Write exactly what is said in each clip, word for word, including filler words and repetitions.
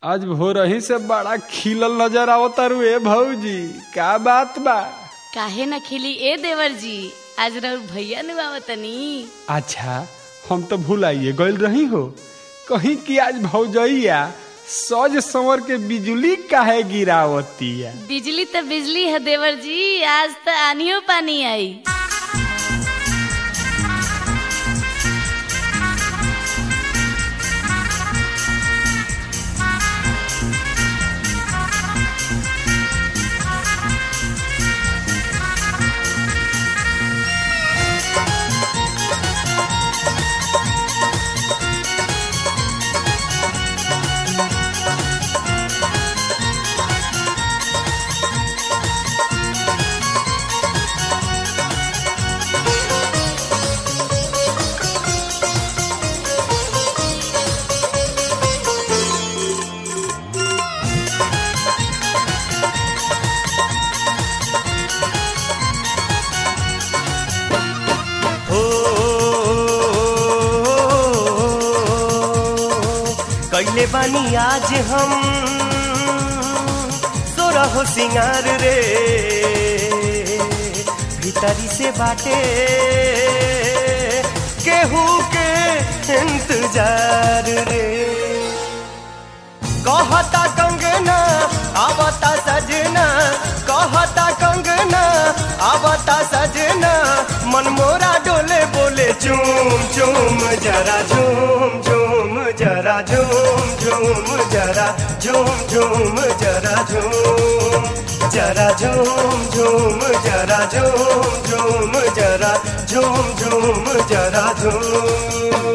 आज भोरही से बड़ा खिलल नजर आवता रुए भौजी, का बात बा? काहे न खिली ए देवर जी, आज रउर भैया नु आवतनी। अच्छा, हम तो भुलाइए गइल रही हो कहीं कि आज भौजैया सज संवर के बिजली काहे गिरावती है? बिजली तो बिजली है देवर जी, आज तो आनियो पानी आई। कैले बानी आज हम सोरा हो सिंगार रे, भीतरी से बाटे केहू के इंतजार रे। कहता कंगना आवता सजना, कहता कंगना आवता सजना, मन मोरा डोले बोले झूम झूम जरा झूम झूम जरा झूम झूम जरा झूम झूम जरा झूम जरा झूम झूम जरा झूम झूम जरा झूम झूम जरा झूम।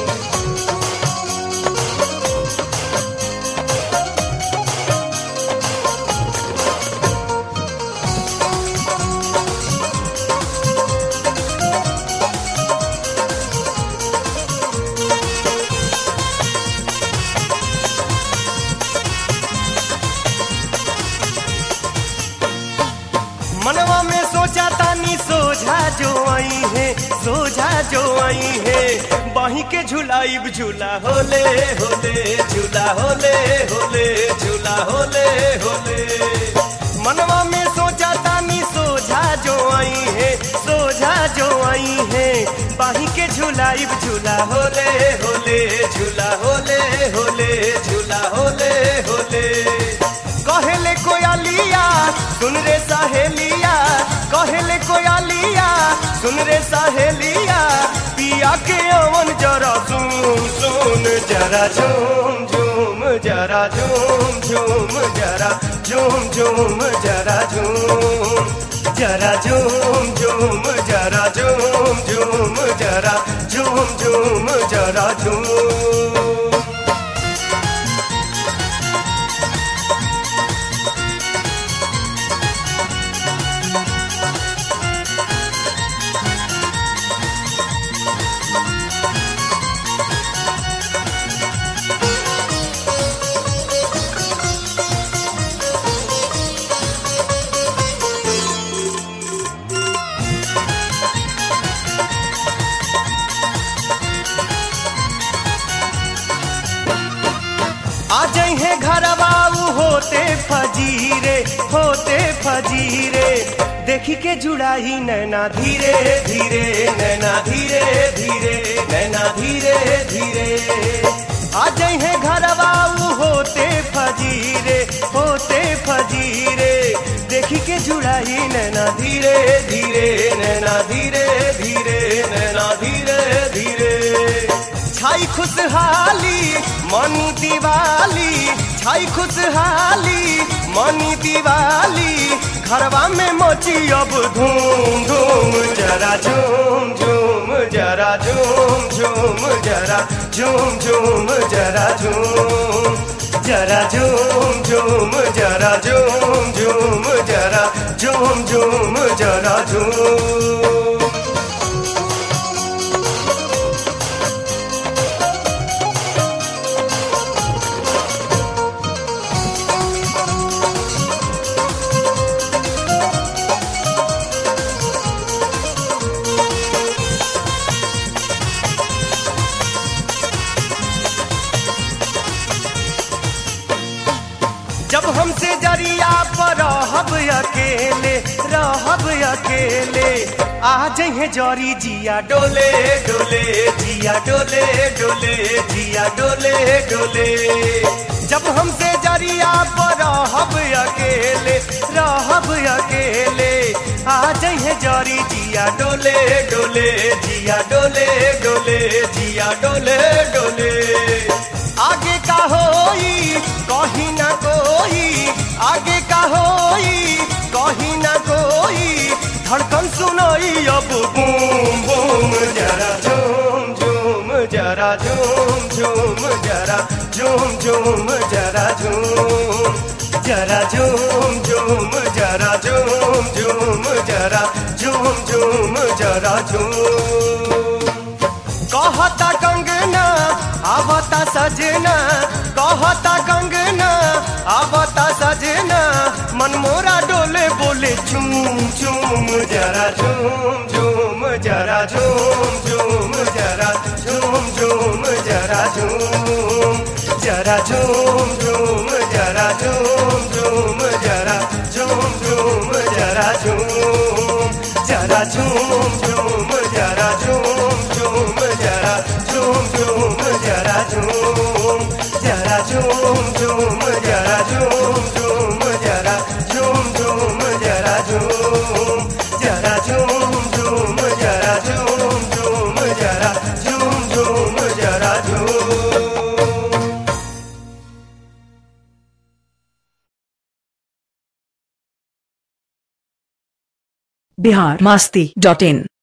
मनवा में सोचा तानी सोझा जो आई है, सोझा जो आई है, बाही के झुलाइब झूला होले होले झूला होले होले झूला होले होले। मनवा में सोचा तानी सोझा जो आई है, सोझा जो आई है, बाही के झुलाइब झूला होले होले झूला होले होले झूला होले होले। कहले कोयलिया सुन रे सहेलिया, कहले कोयलिया सुन रे सहेलिया, पिया के अवन जरा सुन सुन जरा झूम झूम जरा झूम झूम जरा झूम झूम जरा झूम जरा झूम झूम जरा झूम झूम जरा झूम झूम जरा झूम। आ जाइए घरवा होते फजीरे होते फजीरे, देखी के जुड़ाई नैना धीरे धीरे नैना धीरे धीरे नैना धीरे धीरे। आ जाइए घरवा होते फजीरे होते फजीरे, देखी के जुड़ाई नैना धीरे धीरे नैना धीरे धीरे नैना धीरे धीरे। छाई खुशहाली मनी दिवाली, छाई खुशहाली मनी दिवाली, घरवा में मोची अब धूम धूम जरा झूम झूम जरा झूम झूम जरा झूम झूम जरा झूम जरा झूम झूम जरा झूम झूम जरा झूम झूम जरा झूम। जब हमसे जरिया पर रहब अकेले रहब अकेले आ जइहे जरी जिया डोले डोले जिया डोले डोले जिया डोले डोले जब हमसे जरिया पर रहब अकेले रहब अकेले आ जइहे जरी जिया डोले डोले जिया डोले डोले जिया डोले डोले आगे का होई कहीं ना कोई आगे का होई कहीं ना कोई धड़कन सुनाई अब बूम बूम जरा झूम झूम जरा झूम झूम जरा झूम झूम जरा झूम जरा झूम झूम जरा झूम झूम जरा झूम झूम जरा झूम कहता कंगना आवता सजना कहता कंगना आवता सजना मन मोरा डोले बोले झूम झूम जरा झूम झूम जरा झूम झूम जरा झूम झूम जरा झूम जरा झूम झूम जरा झूम झूम जरा झूम झूम जरा झूम जरा झूम झूम जरा झूम झूम जरा झूम झूम जरा झूम जरा झूम झूम जरा झूम झूम जरा झूम झूम जरा झूम जरा झूम झूम जरा झूम झूम जरा झूम झूम जरा झूम बिहार मस्ती डॉट इन।